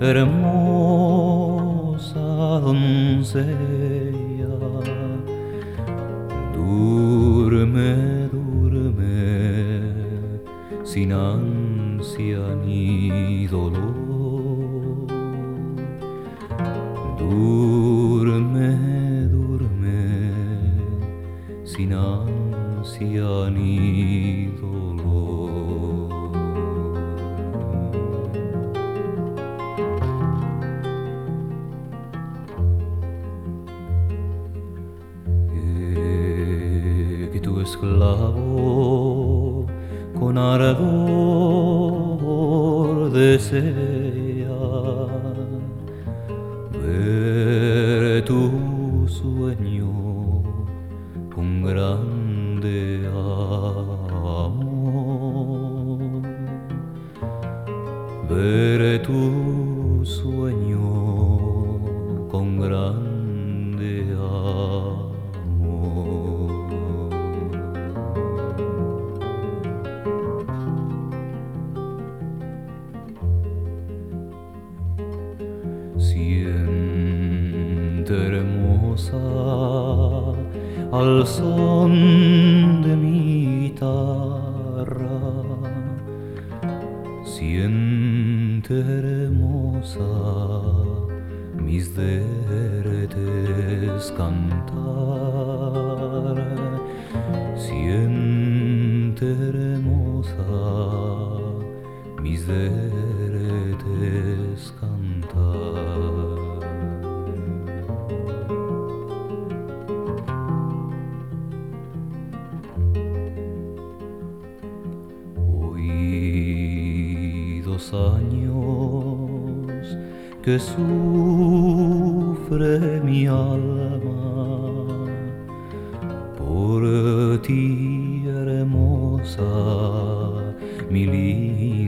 hermosa doncella, duerme, duerme, sin ansia ni dolor. Duerme, duerme, sin ansia ni dolor. Que tu esclavo con ardor desea ver tu sueño con grande amor, ver tu sueño con grande amor. Siente hermosa al son de mi guitarra, siente hermosa mis dertes cantar, siente hermosa mis dertes cantar. Hoy 2 años que sufre mi alma por ti, hermosa, mi